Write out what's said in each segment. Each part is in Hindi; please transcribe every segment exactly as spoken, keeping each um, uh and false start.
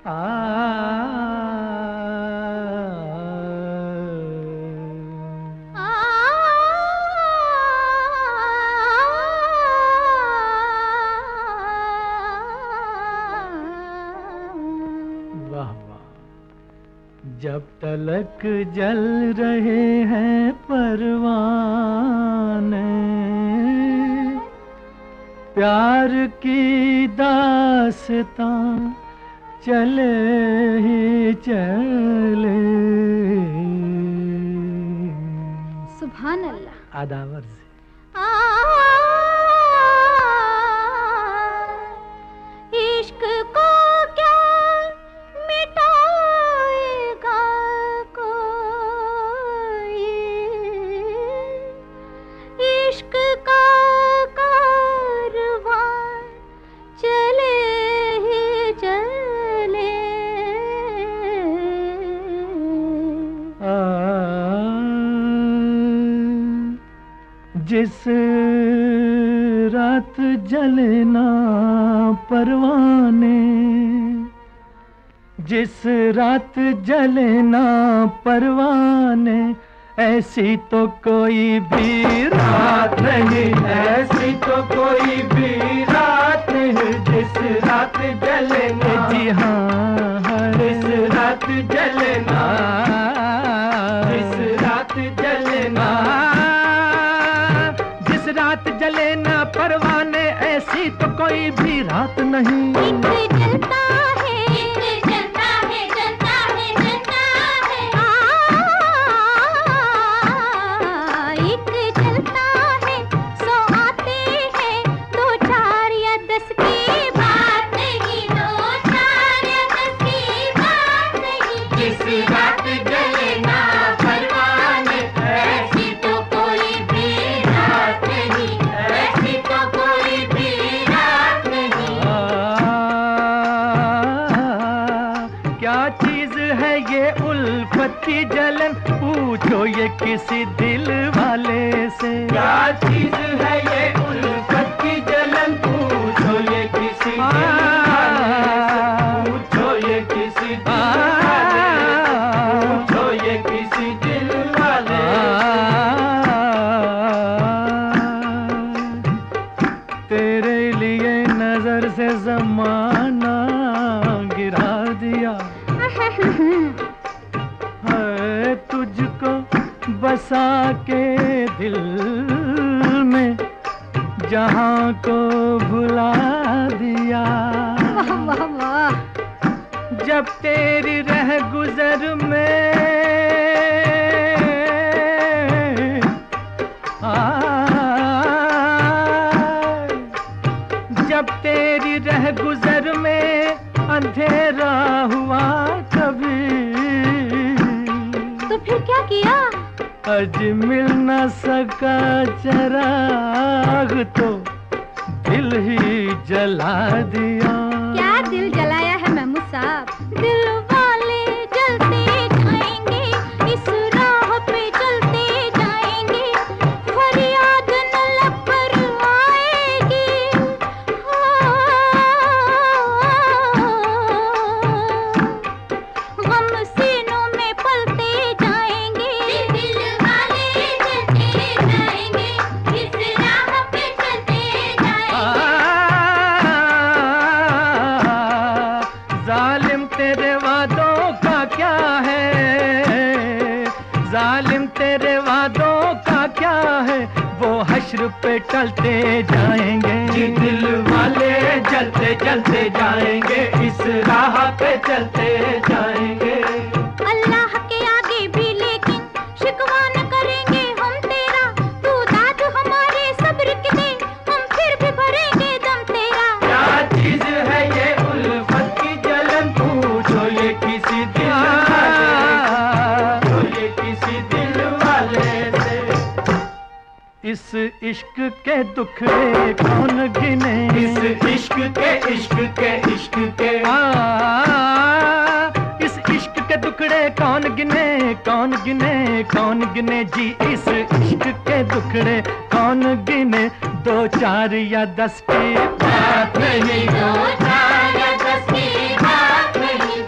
जब तलक जल रहे हैं परवाने, प्यार की दास्तां चले ही चले। सुभान अल्लाह। आदावर से इश्क को क्या मिटाएगा कोई, इश्क का कारवां चले ही चले। आ, जिस रात जलना परवाने, जिस रात जलना परवाने, ऐसी तो कोई भी रात नहीं, ऐसी तो कोई भी रात नहीं जिस रात जलना। जी हाँ, जिस रात जलना, जिस रात जलना, जिस रात जलना परवाने, ऐसी तो कोई भी रात नहीं। एक जलता है, एक जलता है, जलता है, जलता है। आ, एक जलता है, सौ आते हैं, दो चार या दस की बात नहीं, दो चार या दस की बात नहीं। जिस रात जलना परवाने, ऐसी तो कोई भी रात नहीं, ऐसी तो कोई भी रात नहीं। क्या चीज है ये उल्फत की जलन, पूछो ये किसी दिल वाले से। क्या चीज है ये उल्फत की जलन, पूछो ये किसी दिल वाले से। पूछो ये किसी दिल वाले से। पूछो ये किसी दिल वाले से। तेरे लिए नजर से जमाना गिरा दिया है, तुझको बसा के दिल में जहां को भुला दिया। वाह वाह वाह। जब तेरी रह गुजर में आ, जब तेरी रह गुजर में अंधेरा हुआ कभी, तो फिर क्या किया? आज मिल न सका चराग तो दिल ही जला दिया। क्या दिल जलाया है महमूद साहब? दिल वाले जलते जाएंगे, इस राह पे चलते जाएंगे, फरियाद न लब पर आएगी। गम सीनों में पलते जाएंगे, दिल वाले जलते जाएंगे, इस राह पे चलते जाएंगे। जालिम तेरे वादों का क्या है, जालिम तेरे वादों का क्या है, वो हश्र पे टलते जाएंगे। जी दिल वाले जलते जलते जाएंगे, इस राह पे चलते जाएंगे। अल्लाह के आगे भी लेकिन शिकवा न करेंगे हम तेरा, तू दाद हमारे सब्र की दे, हम फिर भी भरेंगे दम तेरा। क्या चीज है ये उल्फत की जलन, पूछो ये किसी दिल वाले, पूछो ये किसी दिल वाले से। इस इश्क के दुखड़े कौन गिने, इस इश्क के इश्क के इश्क के आ, इस इश्क के दुखड़े कौन गिने, कौन गिने, कौन गिने जी, इस इश्क के दुखड़े कौन गिने। दो चार या दस की बात नहीं, दो चार या दस की बात नहीं,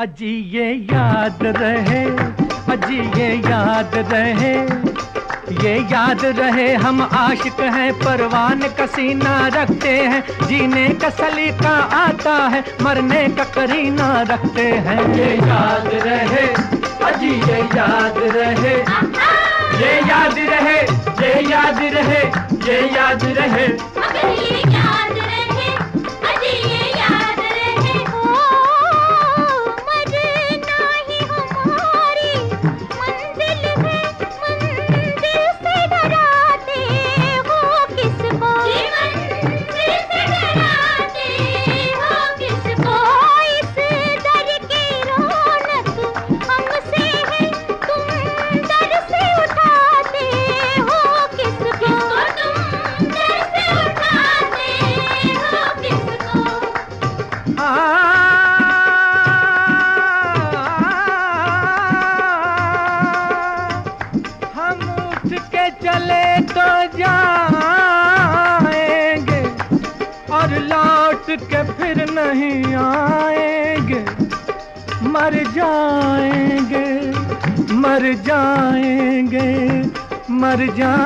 अजी ये याद रहे, अजी ये याद रहे, ये याद रहे हम आशिक हैं, परवान का सीना रखते हैं, जीने का सलीका आता है, मरने का करीना रखते हैं। ये याद रहे, अजी ये याद रहे, ये याद रहे, ये याद रहे, ये याद रहे, मगर ये याद रहे, अजी ये याद रहे। ओ मरना ही हमारी मंजिल है, मंजिल से डराते हो किसको, मंजिल से डराते हो किसको। इस दर की रौनक हमसे है, तुम दर से उठाते हो किसको, तुम दर से उठाते हो किसको। हम उठ के चले तो जाएंगे और लौट के फिर नहीं आएंगे, मर जाएंगे, मर जाएंगे, मर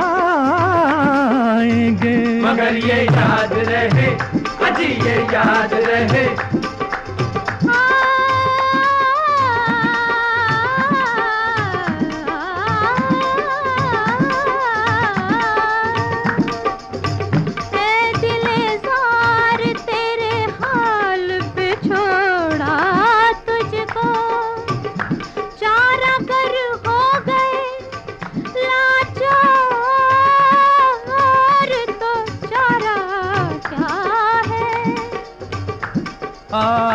जाएंगे। मगर ये याद रहे, अजी ये याद रहे, है दिलेज़ार तेरे हाल पे छोड़ा तुझको, चारा कर हो गए लाचार, तो चारा क्या है। आ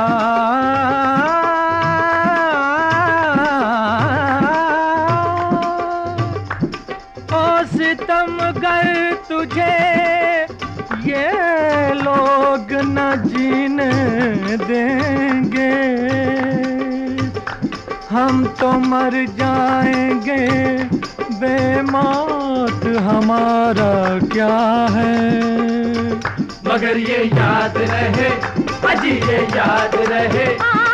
ओ सितमगर तुझे ये लोग न जीने देंगे, हम तो मर जाएंगे, बेमौत हमारा क्या है। मगर ये याद रहे, अजी ये याद रहे,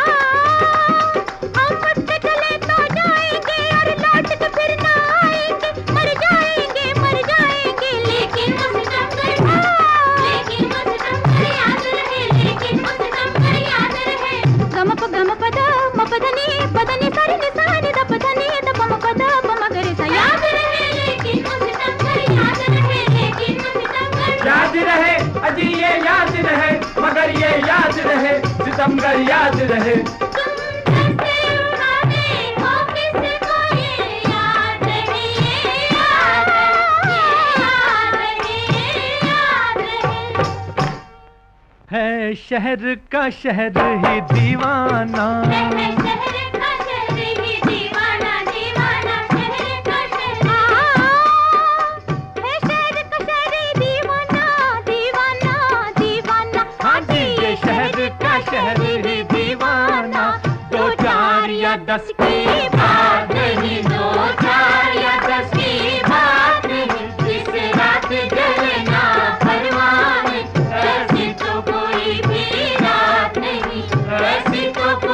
हम मुझ पे चले तो जाएंगे और लौट के फिर ना आएंगे, मर जाएंगे, मर जाएंगे, लेकिन मुझे कर लेकिन मुझे कर याद रहे, लेकिन मुझे कर याद रहे। गम प गम पद म पदनी पदनी सारी निसानी द पदनी द पम पद पम गरे सा याद रहे, लेकिन मुझे कर याद रहे, लेकिन मुझे कर याद रहे, अजी ये याद रहे, मगर ये याद रहे, सितमगर याद रहे। तुम कैसे उठाते हो किसको ये याद रहे, याद रहे, याद रहे। है शहर का शहर ही दीवाना, है शहर का शहर ही दीवाना, दीवाना शहर का शहर। है शहर का शहर दीवाना, दीवाना, दीवाना। हाँ जी ये शहर का शहर ही दीवाना, दो चार या दस की बात नहीं, दो चार या दस की बात नहीं, जिस रात जलना परवान, ऐसी तो कोई भी रात नहीं, ऐसी तो